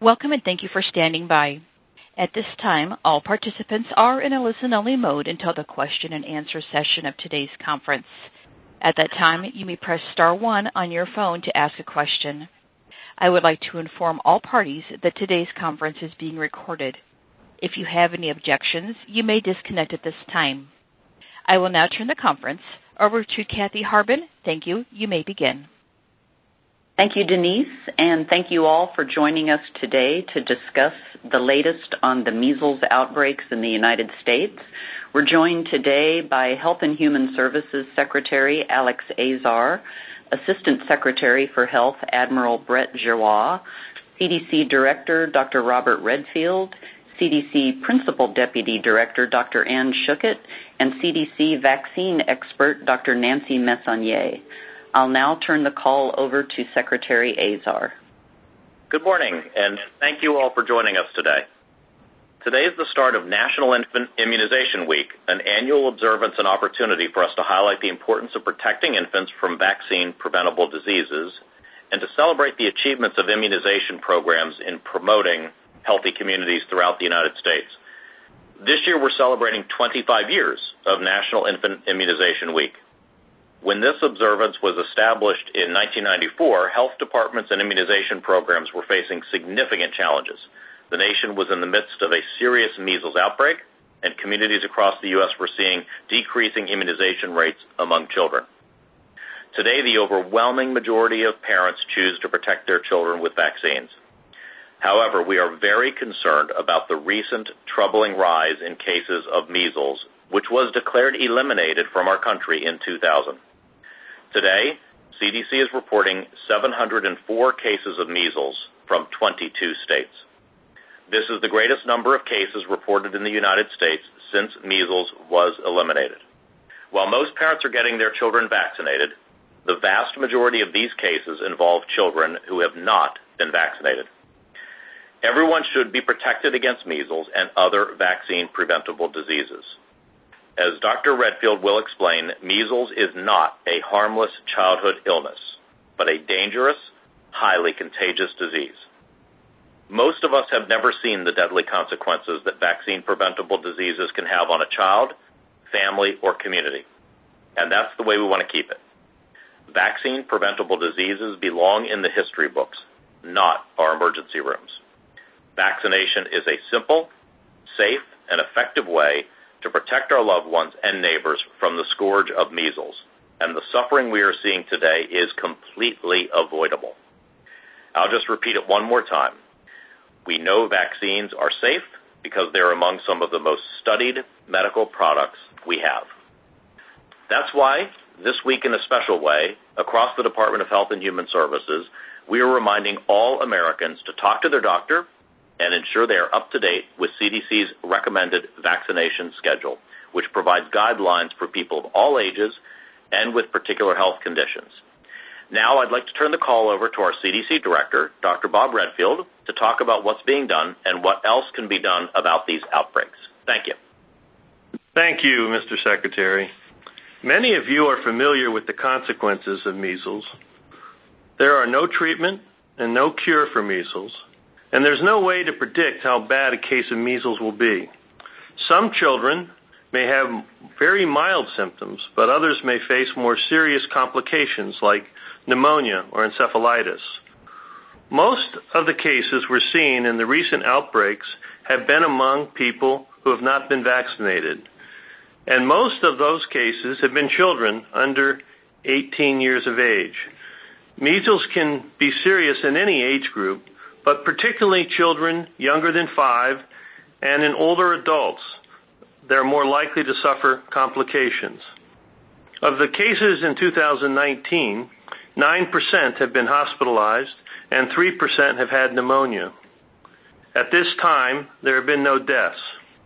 Welcome and thank you for standing by. At this time, all participants are in a listen-only mode until the question and answer session of today's conference. At that time, you may press star 1 on your phone to ask a question. I would like to inform all parties that today's conference is being recorded. If you have any objections, you may disconnect at this time. I will now turn the conference over to Kathy Harbin. Thank you. You may begin. Thank you, Denise, and thank you all for joining us today to discuss the latest on the measles outbreaks in the United States. We're joined today by Health and Human Services Secretary Alex Azar, Assistant Secretary for Health Admiral Brett Giroir, CDC Director Dr. Robert Redfield, CDC Principal Deputy Director Dr. Ann Schuchat, and CDC Vaccine Expert Dr. Nancy Messonnier. I'll now turn the call over to Secretary Azar. Good morning, and thank you all for joining us today. Today is the start of National Infant Immunization Week, an annual observance and opportunity for us to highlight the importance of protecting infants from vaccine-preventable diseases and to celebrate the achievements of immunization programs in promoting healthy communities throughout the United States. This year, we're celebrating 25 years of National Infant Immunization Week. When this observance was established in 1994, health departments and immunization programs were facing significant challenges. The nation was in the midst of a serious measles outbreak, and communities across the U.S. were seeing decreasing immunization rates among children. Today, the overwhelming majority of parents choose to protect their children with vaccines. However, we are very concerned about the recent troubling rise in cases of measles, which was declared eliminated from our country in 2000. Today, CDC is reporting 704 cases of measles from 22 states. This is the greatest number of cases reported in the United States since measles was eliminated. While most parents are getting their children vaccinated, the vast majority of these cases involve children who have not been vaccinated. Everyone should be protected against measles and other vaccine-preventable diseases. As Dr. Redfield will explain, measles is not a harmless childhood illness, but a dangerous, highly contagious disease. Most of us have never seen the deadly consequences that vaccine-preventable diseases can have on a child, family, or community, and that's the way we want to keep it. Vaccine-preventable diseases belong in the history books, not our emergency rooms. Vaccination is a simple, safe, and effective way to protect our loved ones and neighbors from the scourge of measles, and the suffering we are seeing today is completely avoidable. I'll just repeat it one more time. We know vaccines are safe because they're among some of the most studied medical products we have. That's why, this week in a special way, across the Department of Health and Human Services, we are reminding all Americans to talk to their doctor and ensure they are up to date with CDC's recommended vaccination schedule, which provides guidelines for people of all ages and with particular health conditions. Now I'd like to turn the call over to our CDC Director, Dr. Bob Redfield, to talk about what's being done and what else can be done about these outbreaks. Thank you. Thank you, Mr. Secretary. Many of you are familiar with the consequences of measles. There are no treatment and no cure for measles, and there's no way to predict how bad a case of measles will be. Some children may have very mild symptoms, but others may face more serious complications like pneumonia or encephalitis. Most of the cases we're seeing in the recent outbreaks have been among people who have not been vaccinated, and most of those cases have been children under 18 years of age. Measles can be serious in any age group, but particularly children younger than 5 and in older adults, they're more likely to suffer complications. Of the cases in 2019, 9% have been hospitalized and 3% have had pneumonia. At this time, there have been no deaths.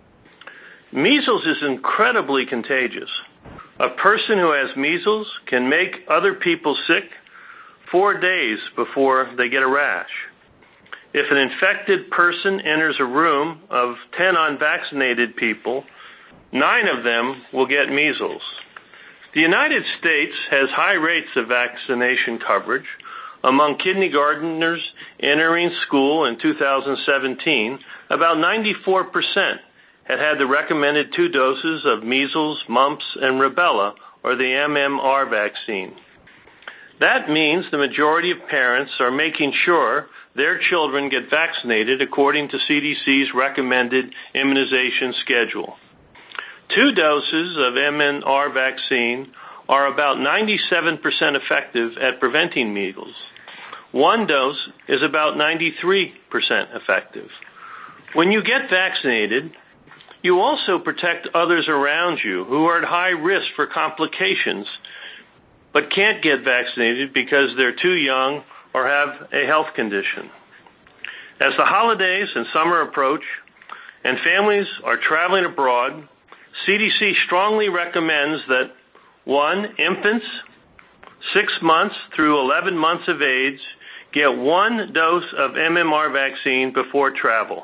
Measles is incredibly contagious. A person who has measles can make other people sick 4 days before they get a rash. If an infected person enters a room of 10 unvaccinated people, 9 of them will get measles. The United States has high rates of vaccination coverage. Among kindergartners entering school in 2017, about 94% had the recommended 2 doses of measles, mumps, and rubella, or the MMR vaccine. That means the majority of parents are making sure their children get vaccinated according to CDC's recommended immunization schedule. 2 doses of MMR vaccine are about 97% effective at preventing measles. 1 dose is about 93% effective. When you get vaccinated, you also protect others around you who are at high risk for complications but can't get vaccinated because they're too young or have a health condition. As the holidays and summer approach and families are traveling abroad, CDC strongly recommends that 1, infants 6 months through 11 months of age get 1 dose of MMR vaccine before travel.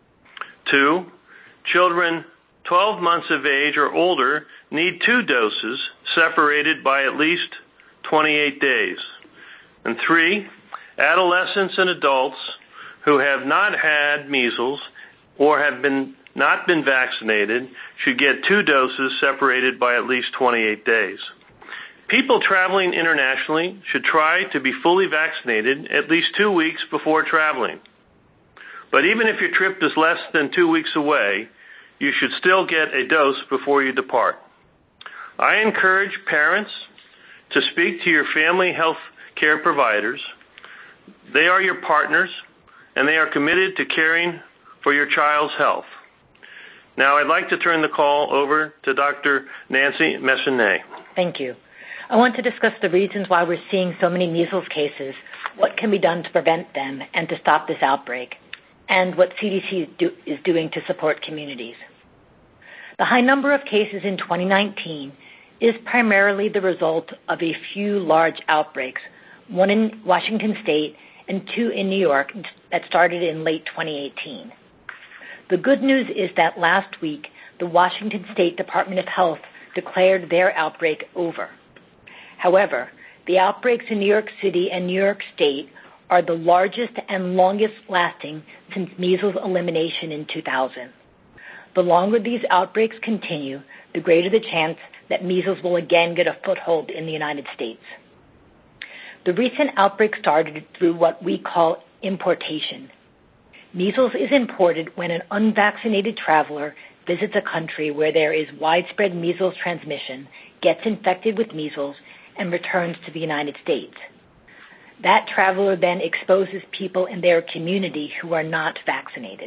2, children 12 months of age or older need 2 doses separated by at least 28 days. And 3, adolescents and adults who have not had measles or have not been vaccinated should get 2 doses separated by at least 28 days. People traveling internationally should try to be fully vaccinated at least 2 weeks before traveling. But even if your trip is less than 2 weeks away, you should still get a dose before you depart. I encourage parents to speak to your family health care providers. They are your partners, and they are committed to caring for your child's health. Now I'd like to turn the call over to Dr. Nancy Messonnier. Thank you. I want to discuss the reasons why we're seeing so many measles cases, what can be done to prevent them and to stop this outbreak, and what CDC is doing to support communities. The high number of cases in 2019 is primarily the result of a few large outbreaks, 1 in Washington State and 2 in New York that started in late 2018. The good news is that last week, the Washington State Department of Health declared their outbreak over. However, the outbreaks in New York City and New York State are the largest and longest lasting since measles elimination in 2000. The longer these outbreaks continue, the greater the chance that measles will again get a foothold in the United States. The recent outbreak started through what we call importation. Measles is imported when an unvaccinated traveler visits a country where there is widespread measles transmission, gets infected with measles, and returns to the United States. That traveler then exposes people in their community who are not vaccinated.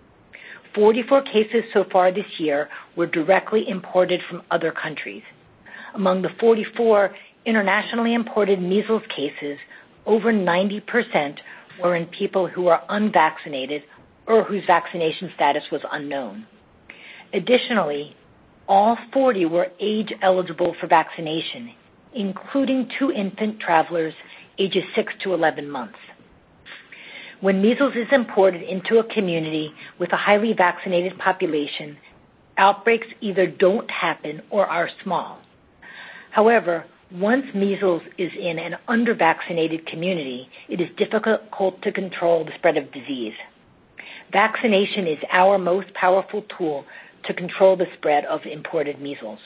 44 cases so far this year were directly imported from other countries. Among the 44 internationally imported measles cases, over 90% were in people who are unvaccinated or whose vaccination status was unknown. Additionally, all 40 were age eligible for vaccination, including 2 infant travelers ages 6 to 11 months. When measles is imported into a community with a highly vaccinated population, outbreaks either don't happen or are small. However, once measles is in an under-vaccinated community, it is difficult to control the spread of disease. Vaccination is our most powerful tool to control the spread of imported measles.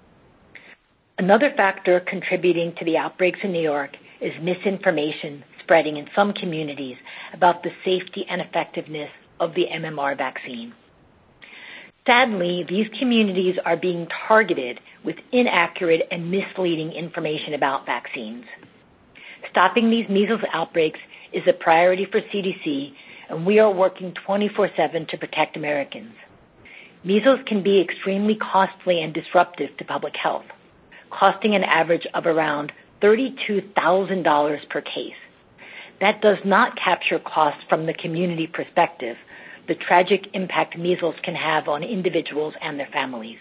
Another factor contributing to the outbreaks in New York is misinformation spreading in some communities about the safety and effectiveness of the MMR vaccine. Sadly, these communities are being targeted with inaccurate and misleading information about vaccines. Stopping these measles outbreaks is a priority for CDC, and we are working 24/7 to protect Americans. Measles can be extremely costly and disruptive to public health, costing an average of around $32,000 per case. That does not capture costs from the community perspective, the tragic impact measles can have on individuals and their families.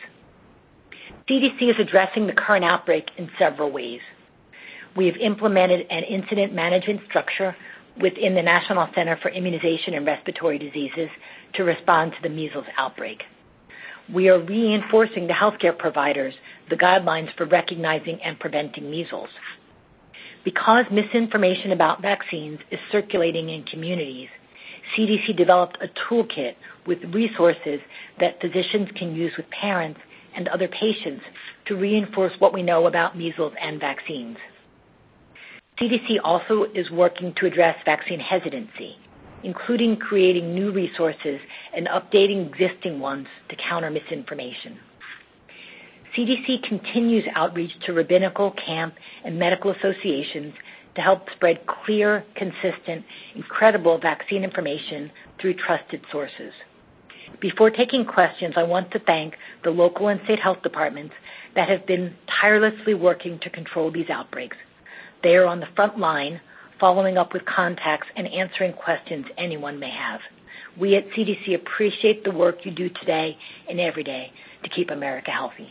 CDC is addressing the current outbreak in several ways. We have implemented an incident management structure within the National Center for Immunization and Respiratory Diseases to respond to the measles outbreak. We are reinforcing to healthcare providers the guidelines for recognizing and preventing measles. Because misinformation about vaccines is circulating in communities, CDC developed a toolkit with resources that physicians can use with parents and other patients to reinforce what we know about measles and vaccines. CDC also is working to address vaccine hesitancy, including creating new resources and updating existing ones to counter misinformation. CDC continues outreach to rabbinical, camp, and medical associations to help spread clear, consistent, and credible vaccine information through trusted sources. Before taking questions, I want to thank the local and state health departments that have been tirelessly working to control these outbreaks. They are on the front line, following up with contacts and answering questions anyone may have. We at CDC appreciate the work you do today and every day to keep America healthy.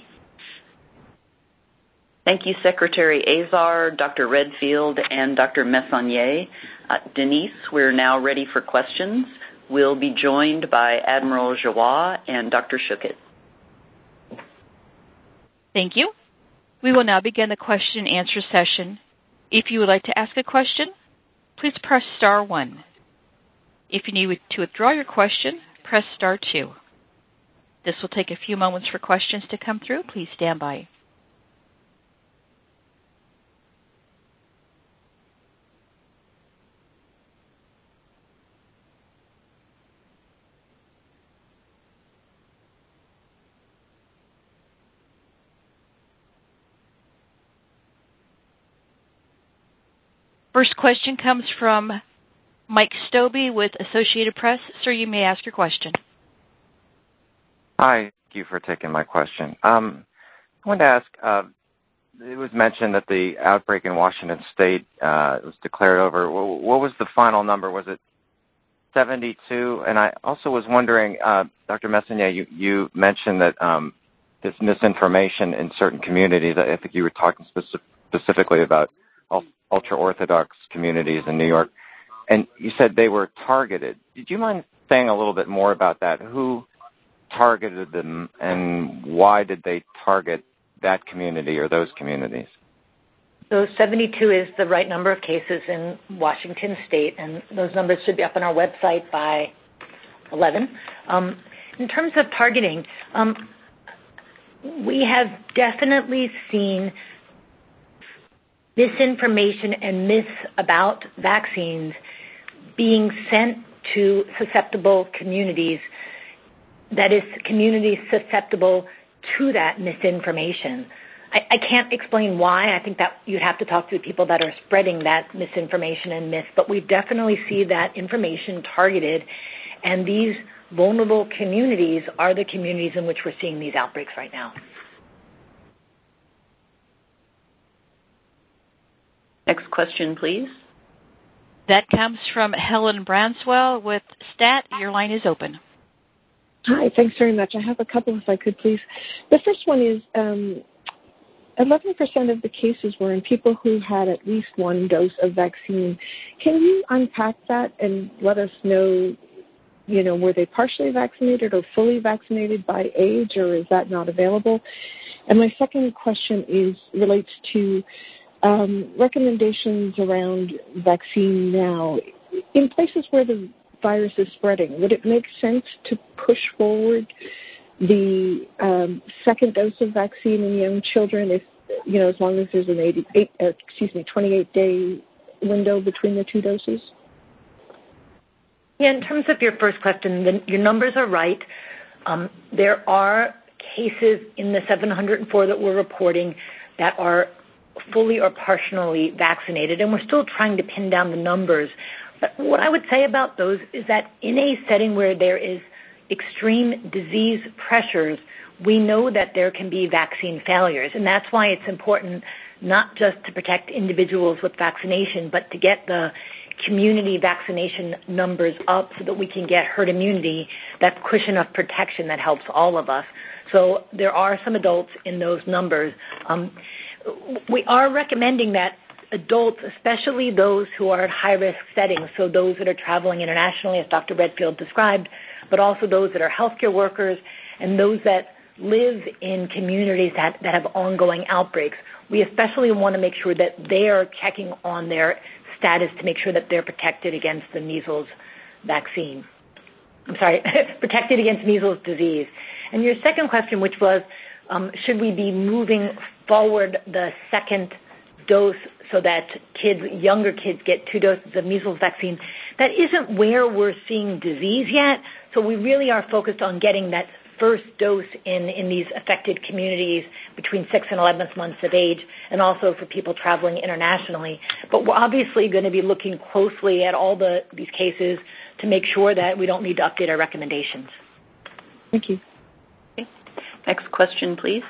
Thank you, Secretary Azar, Dr. Redfield, and Dr. Messonnier. Denise, we're now ready for questions. We'll be joined by Admiral Giroir and Dr. Schuchat. Thank you. We will now begin the question and answer session. If you would like to ask a question, please press star 1. If you need to withdraw your question, press star 2. This will take a few moments for questions to come through. Please stand by. First question comes from Mike Stobbe with Associated Press. Sir, you may ask your question. Hi, thank you for taking my question. I wanted to ask, it was mentioned that the outbreak in Washington State was declared over. What was the final number? Was it 72? And I also was wondering, Dr. Messonnier, you mentioned that this misinformation in certain communities, I think you were talking specifically about ultra-Orthodox communities in New York, and you said they were targeted. Did you mind saying a little bit more about that? Who targeted them, and why did they target that community or those communities? So 72 is the right number of cases in Washington State, and those numbers should be up on our website by 11. In terms of targeting, we have definitely seen misinformation and myths about vaccines being sent to susceptible communities, that is, communities susceptible to that misinformation. I can't explain why. I think that you'd have to talk to the people that are spreading that misinformation and myth, but we definitely see that information targeted, and these vulnerable communities are the communities in which we're seeing these outbreaks right now. Next question, please. That comes from Helen Branswell with STAT. Your line is open. Hi, thanks very much. I have a couple, if I could, please. The first one is 11% of the cases were in people who had at least one dose of vaccine. Can you unpack that and let us know, were they partially vaccinated or fully vaccinated by age, or is that not available? And my second question relates to recommendations around vaccine now. In places where the virus is spreading, would it make sense to push forward the second dose of vaccine in young children if, as long as there's an 28-day window between the two doses? Yeah, in terms of your first question, your numbers are right. There are cases in the 704 that we're reporting that are fully or partially vaccinated, and we're still trying to pin down the numbers. But what I would say about those is that in a setting where there is extreme disease pressures, we know that there can be vaccine failures, and that's why it's important not just to protect individuals with vaccination, but to get the community vaccination numbers up so that we can get herd immunity, that cushion of protection that helps all of us. So there are some adults in those numbers. We are recommending that adults, especially those who are at high-risk settings, so those that are traveling internationally, as Dr. Redfield described, but also those that are healthcare workers and those that live in communities that have ongoing outbreaks, we especially want to make sure that they are checking on their status to make sure that they're protected against the measles vaccine. Protected against measles disease. And your second question, which was, should we be moving forward the second dose so that younger kids get 2 doses of measles vaccine, that isn't where we're seeing disease yet. So we really are focused on getting that first dose in these affected communities between 6 and 11 months of age, and also for people traveling internationally. But we're obviously going to be looking closely at all these cases to make sure that we don't need to update our recommendations. Thank you. Okay. Next question, please.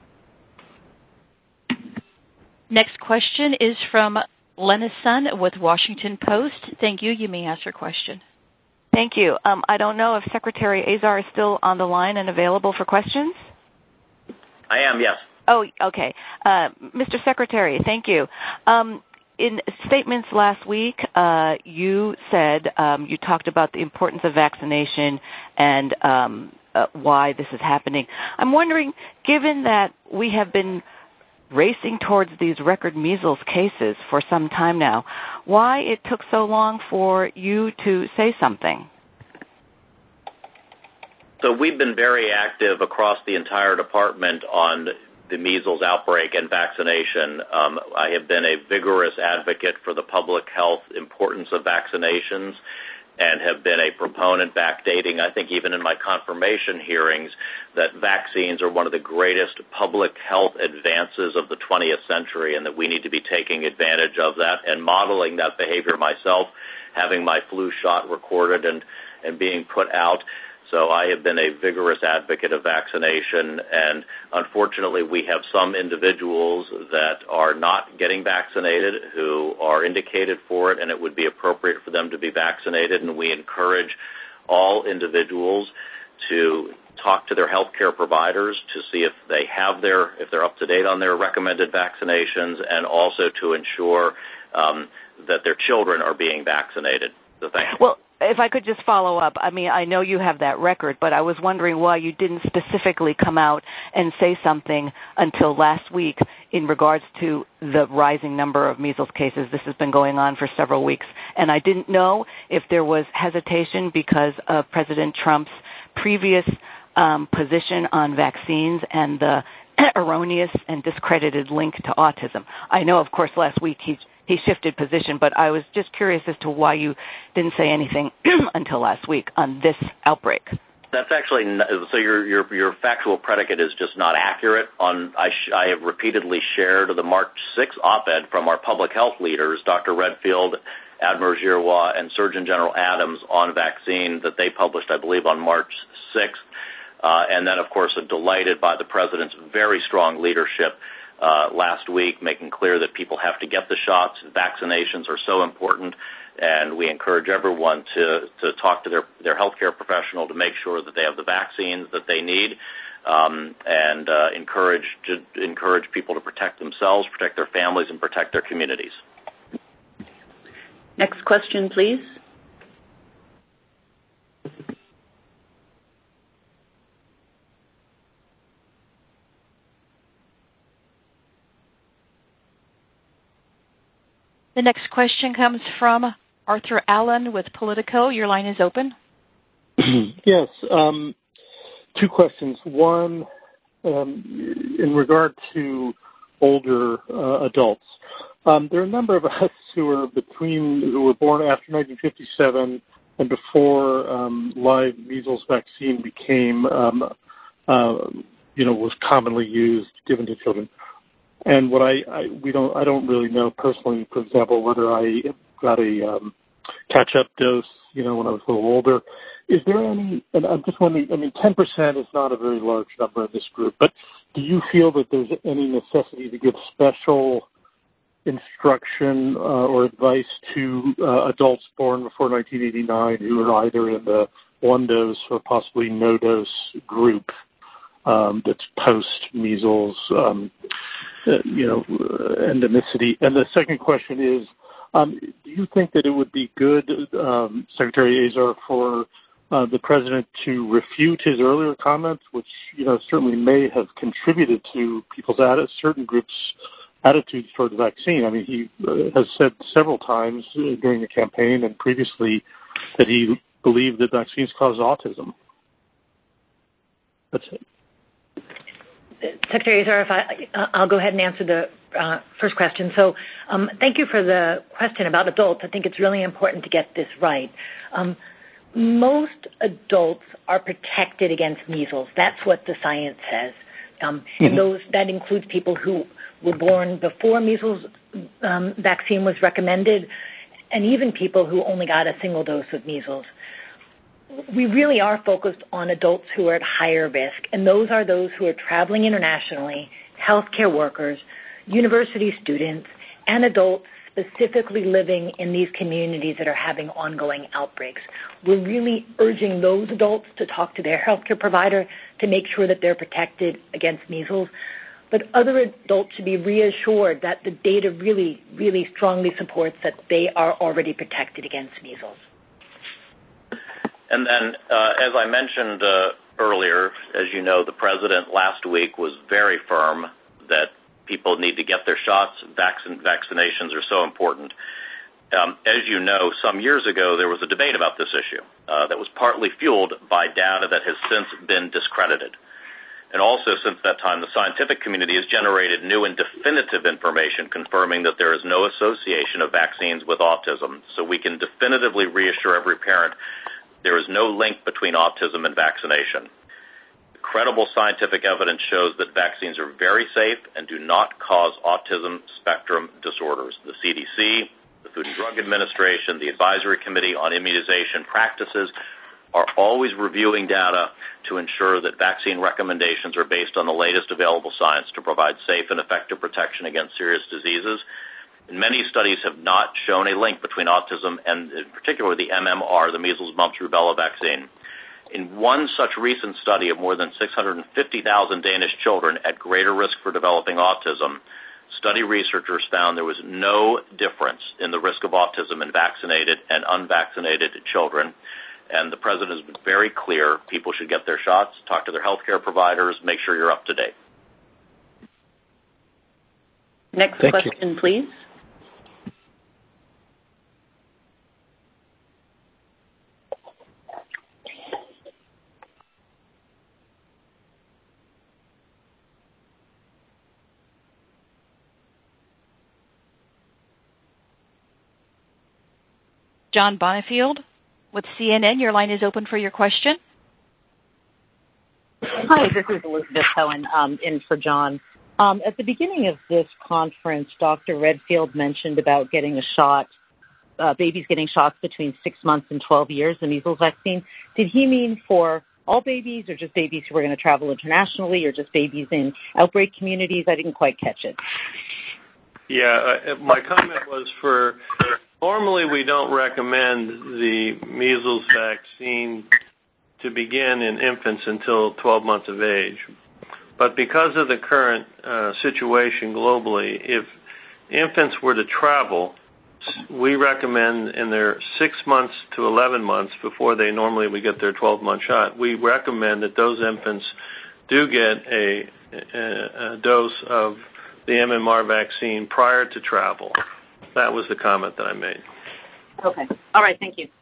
Next question is from Lena Sun with Washington Post. Thank you. You may ask your question. Thank you. I don't know if Secretary Azar is still on the line and available for questions. I am, yes. Oh, okay. Mr. Secretary, thank you. In statements last week, you said you talked about the importance of vaccination and why this is happening. I'm wondering, given that we have been racing towards these record measles cases for some time now, why it took so long for you to say something? So we've been very active across the entire department on the measles outbreak and vaccination. I have been a vigorous advocate for the public health importance of vaccinations and have been a proponent backdating, I think even in my confirmation hearings, that vaccines are one of the greatest public health advances of the 20th century and that we need to be taking advantage of that and modeling that behavior myself, having my flu shot recorded and being put out. So I have been a vigorous advocate of vaccination, and unfortunately we have some individuals that are not getting vaccinated who are indicated for it, and it would be appropriate for them to be vaccinated, and we encourage all individuals to talk to their healthcare providers to see if they're up to date on their recommended vaccinations, and also to ensure that their children are being vaccinated. So thank you. Well, if I could just follow up, I mean, I know you have that record, but I was wondering why you didn't specifically come out and say something until last week in regards to the rising number of measles cases. This has been going on for several weeks, and I didn't know if there was hesitation because of President Trump's previous position on vaccines and the erroneous and discredited link to autism. I know, of course, last week he shifted position, but I was just curious as to why you didn't say anything until last week on this outbreak. That's actually so. Your factual predicate is just not accurate. I have repeatedly shared the March 6th op-ed from our public health leaders, Dr. Redfield, Admiral Giroir, and Surgeon General Adams on vaccine that they published, I believe, on March 6th. And then, of course, delighted by the President's very strong leadership last week, making clear that people have to get the shots. Vaccinations are so important, and we encourage everyone to talk to their healthcare professional to make sure that they have the vaccines that they need, and encourage people to protect themselves, protect their families, and protect their communities. Next question, please. The next question comes from Arthur Allen with Politico. Your line is open. Yes. 2 questions. One, in regard to older adults. There are a number of us who were born after 1957 and before live measles vaccine became, was commonly used, given to children. And what I don't really know personally, for example, whether I got a catch-up dose, when I was a little older. Is there any, and I'm just wondering, 10% is not a very large number in this group, but do you feel that there's any necessity to give special instruction or advice to adults born before 1989 who are either in the 1-dose or possibly no-dose group that's post-measles, endemicity? And the second question is, do you think that it would be good, Secretary Azar, for the president to refute his earlier comments, which certainly may have contributed to people's certain groups' attitudes toward the vaccine. I mean, he has said several times during the campaign and previously that he believed that vaccines cause autism. That's it. Secretary Azar, I'll go ahead and answer the first question. So thank you for the question about adults. I think it's really important to get this right. Most adults are protected against measles. That's what the science says. And that includes people who were born before measles vaccine was recommended, and even people who only got a single dose of measles. We really are focused on adults who are at higher risk, and those are those who are traveling internationally, healthcare workers, university students, and adults specifically living in these communities that are having ongoing outbreaks. We're really urging those adults to talk to their healthcare provider to make sure that they're protected against measles. But other adults should be reassured that the data really, really strongly supports that they are already protected against measles. And then, as I mentioned earlier, as you know, the president last week was very firm that people need to get their shots. Vaccinations are so important. As you know, some years ago, there was a debate about this issue that was partly fueled by data that has since been discredited. And also, since that time, the scientific community has generated new and definitive information confirming that there is no association of vaccines with autism. So we can definitively reassure every parent there is no link between autism and vaccination. Credible scientific evidence shows that vaccines are very safe and do not cause autism spectrum disorders. The CDC, the Food and Drug Administration, the Advisory Committee on Immunization Practices are always reviewing data to ensure that vaccine recommendations are based on the latest available science to provide safe and effective protection against serious diseases. And many studies have not shown a link between autism and, in particular, the MMR, the measles, mumps, rubella vaccine. In one such recent study of more than 650,000 Danish children at greater risk for developing autism, study researchers found there was no difference in the risk of autism in vaccinated and unvaccinated children. And the president has been very clear people should get their shots, talk to their healthcare providers, make sure you're up to date. Next question, please. John Bonifield with CNN, your line is open for your question. Hi, this is Elizabeth Cohen in for John. At the beginning of this conference, Dr. Redfield mentioned about getting a shot, babies getting shots between 6 months and 12 years, the measles vaccine. Did he mean for all babies or just babies who are going to travel internationally or just babies in outbreak communities? I didn't quite catch it. Yeah, my comment was for... Normally, we don't recommend the measles vaccine to begin in infants until 12 months of age. But because of the current situation globally, if infants were to travel, we recommend in their 6 months to 11 months before they normally would get their 12-month shot, we recommend that those infants do get a dose of the MMR vaccine prior to travel. That was the comment that I made. Okay. All right. Thank you.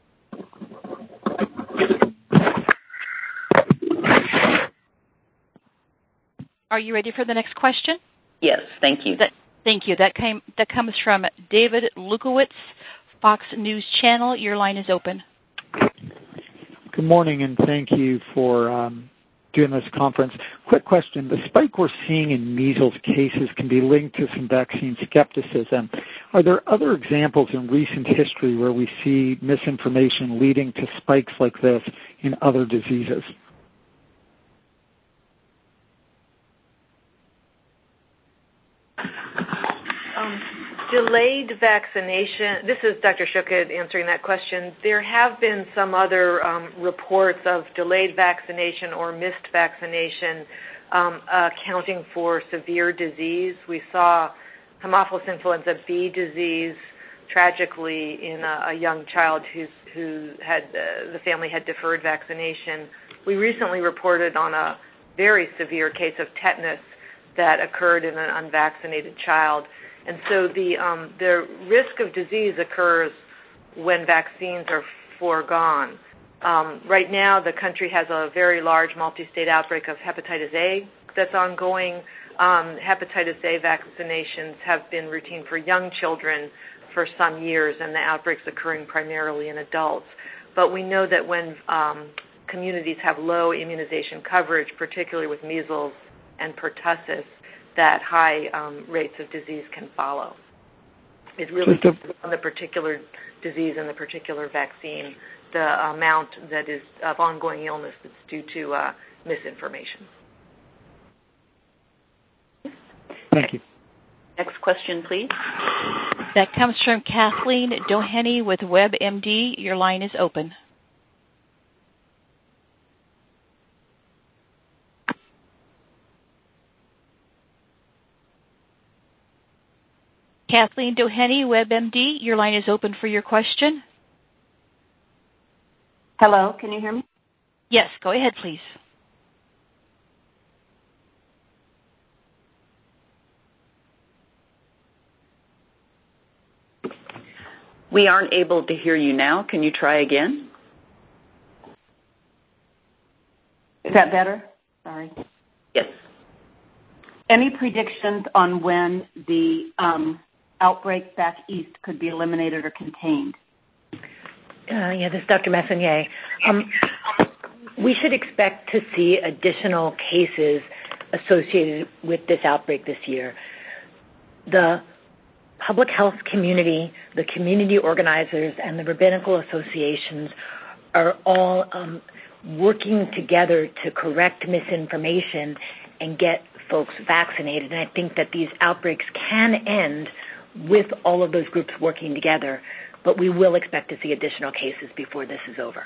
Are you ready for the next question? Yes. Thank you. Thank you. That comes from David Lukowitz, Fox News Channel. Your line is open. Good morning, and thank you for doing this conference. Quick question. The spike we're seeing in measles cases can be linked to some vaccine skepticism. Are there other examples in recent history where we see misinformation leading to spikes like this in other diseases? Delayed vaccination, this is Dr. Shukad answering that question. There have been some other reports of delayed vaccination or missed vaccination accounting for severe disease. We saw Haemophilus influenza B disease tragically in a young child who had the family had deferred vaccination. We recently reported on a very severe case of tetanus that occurred in an unvaccinated child. And so the risk of disease occurs when vaccines are foregone. Right now, the country has a very large multi-state outbreak of hepatitis A that's ongoing. Hepatitis A vaccinations have been routine for young children for some years, and the outbreak's occurring primarily in adults. But we know that when communities have low immunization coverage, particularly with measles and pertussis, that high rates of disease can follow. It really depends on the particular disease and the particular vaccine, the amount that is of ongoing illness that's due to misinformation. Thank you. Next question, please. That comes from Kathleen Doheny with WebMD. Your line is open. Kathleen Doheny, WebMD, your line is open for your question. Hello, can you hear me? Yes, go ahead, please. We aren't able to hear you now. Can you try again? Is that better? Sorry. Yes. Any predictions on when the outbreak back east could be eliminated or contained? This is Dr. Messonnier. We should expect to see additional cases associated with this outbreak this year. The public health community, the community organizers, and the rabbinical associations are all working together to correct misinformation and get folks vaccinated. And I think that these outbreaks can end with all of those groups working together, but we will expect to see additional cases before this is over.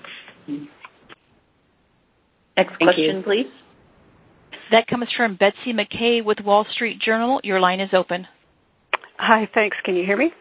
Next question, please. That comes from Betsy McKay with Wall Street Journal. Your line is open. Hi, thanks. Can you hear me?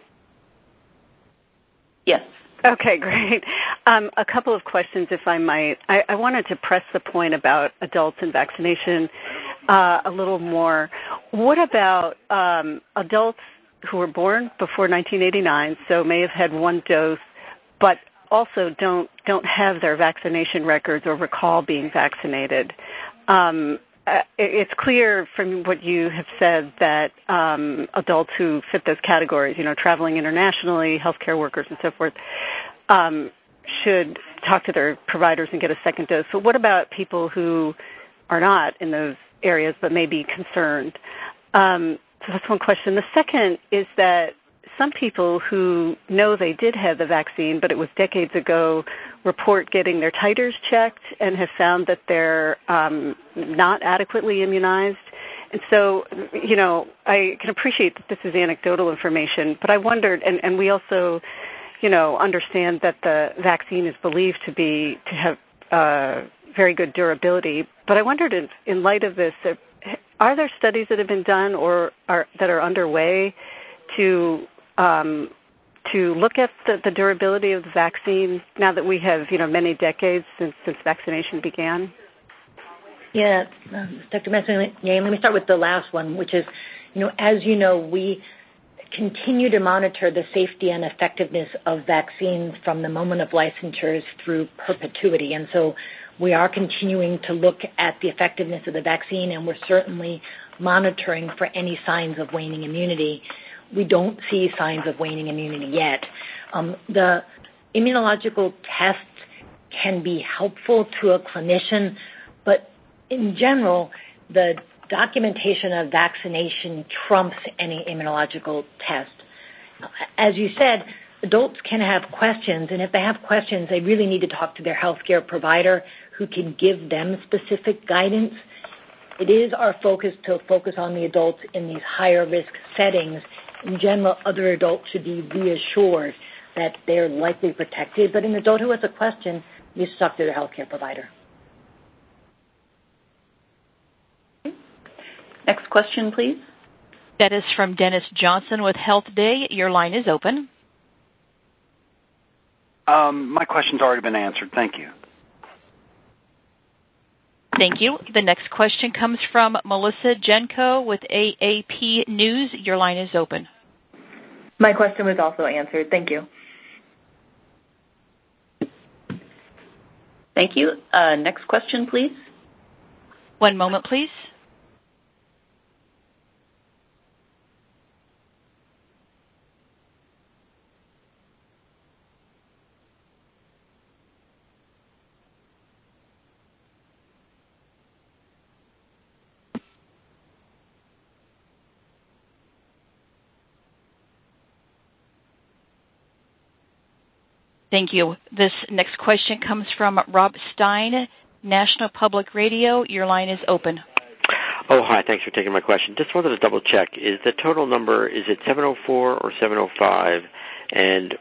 Yes. Okay, great. A couple of questions, if I might. I wanted to press the point about adults and vaccination a little more. What about adults who were born before 1989, so may have had one dose, but also don't have their vaccination records or recall being vaccinated? It's clear from what you have said that adults who fit those categories, traveling internationally, healthcare workers and so forth, should talk to their providers and get a second dose. But what about people who are not in those areas but may be concerned? So that's one question. The second is that some people who know they did have the vaccine, but it was decades ago, report getting their titers checked and have found that they're not adequately immunized. And so, I can appreciate that this is anecdotal information, but I wondered, and we also, understand that the vaccine is believed to have very good durability, but I wondered in light of this, are there studies that have been done or that are underway to look at the durability of the vaccine now that we have, many decades since vaccination began? Yeah, Dr. Messonnier, let me start with the last one, which is, as you know, we continue to monitor the safety and effectiveness of vaccines from the moment of licensures through perpetuity. And so we are continuing to look at the effectiveness of the vaccine, and we're certainly monitoring for any signs of waning immunity. We don't see signs of waning immunity yet. The immunological tests can be helpful to a clinician, but in general, the documentation of vaccination trumps any immunological test. As you said, adults can have questions, and if they have questions, they really need to talk to their healthcare provider who can give them specific guidance. It is our focus to focus on the adults in these higher risk settings. In general, other adults should be reassured that they're likely protected, but an adult who has a question needs to talk to their healthcare provider. Next question, please. That is from Dennis Johnson with Health Day. Your line is open. My question's already been answered. Thank you. Thank you. The next question comes from Melissa Genko with AAP News. Your line is open. My question was also answered. Thank you. Thank you. Next question, please. One moment, please. Thank you. This next question comes from Rob Stein, National Public Radio. Your line is open. Oh, hi. Thanks for taking my question. Just wanted to double check. Is the total number, is it 704 or 705? And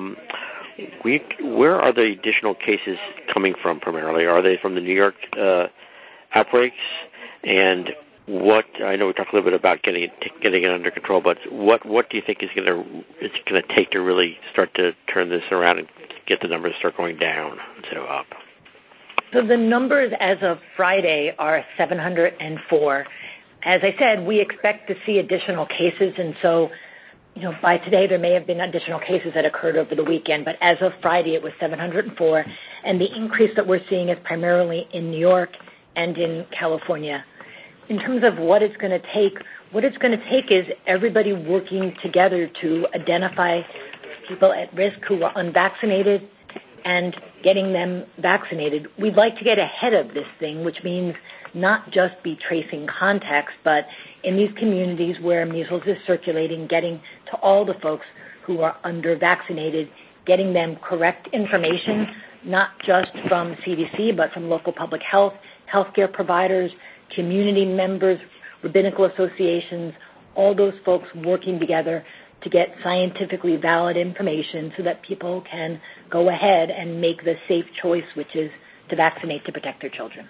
where are the additional cases coming from primarily? Are they from the New York outbreaks? And what, I know we talked a little bit about getting it under control, but what do you think it's going to take to really start to turn this around and get the numbers to start going down instead of up? So the numbers as of Friday are 704. As I said, we expect to see additional cases, and so, by today there may have been additional cases that occurred over the weekend, but as of Friday it was 704, and the increase that we're seeing is primarily in New York and in California. In terms of what it's going to take is everybody working together to identify people at risk who are unvaccinated and getting them vaccinated. We'd like to get ahead of this thing, which means not just be tracing contacts, but in these communities where measles is circulating, getting to all the folks who are under-vaccinated, getting them correct information, not just from CDC, but from local public health, healthcare providers, community members, rabbinical associations, all those folks working together to get scientifically valid information so that people can go ahead and make the safe choice, which is to vaccinate to protect their children.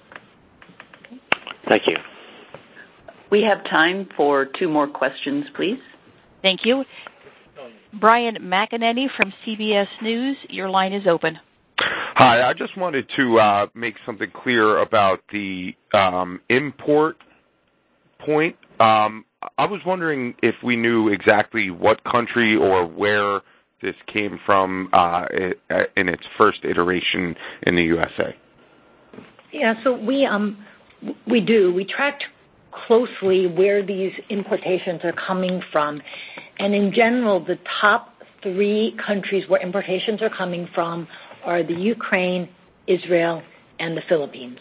Thank you. We have time for 2 more questions, please. Thank you. Brian McEnany from CBS News, your line is open. Hi, I just wanted to make something clear about the import point. I was wondering if we knew exactly what country or where this came from in its first iteration in the USA. Yeah, so we do. We tracked closely where these importations are coming from. And in general, the top 3 countries where importations are coming from are the Ukraine, Israel, and the Philippines.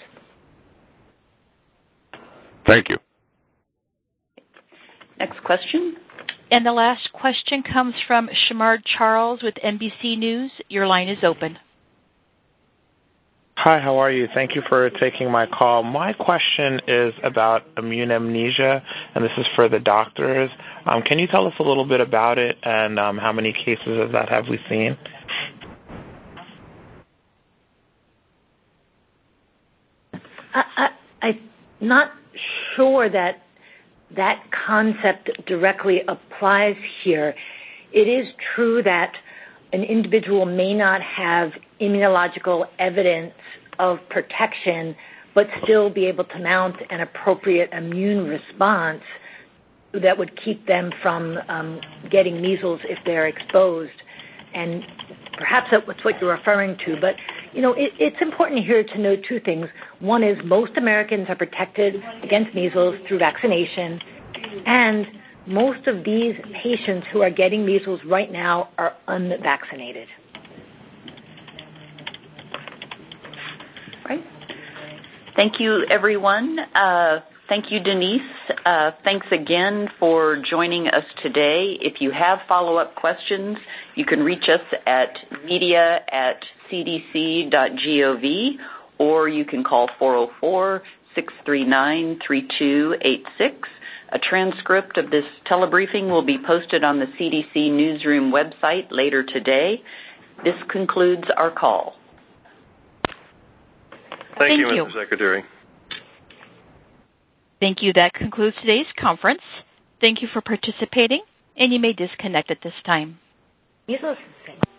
Thank you. Next question. And the last question comes from Shamard Charles with NBC News. Your line is open. Hi, how are you? Thank you for taking my call. My question is about immune amnesia, and this is for the doctors. Can you tell us a little bit about it, and how many cases of that have we seen? I'm not sure that concept directly applies here. It is true that an individual may not have immunological evidence of protection, but still be able to mount an appropriate immune response that would keep them from getting measles if they're exposed. And perhaps that's what you're referring to. But, it's important here to know 2 things. One is most Americans are protected against measles through vaccination, and most of these patients who are getting measles right now are unvaccinated. Right. Thank you, everyone. Thank you, Denise. Thanks again for joining us today. If you have follow-up questions, you can reach us at media@cdc.gov, or you can call 404-639-3286. A transcript of this telebriefing will be posted on the CDC Newsroom website later today. This concludes our call. Thank you, Mr. Secretary. Thank you. That concludes today's conference. Thank you for participating, and you may disconnect at this time. Measles.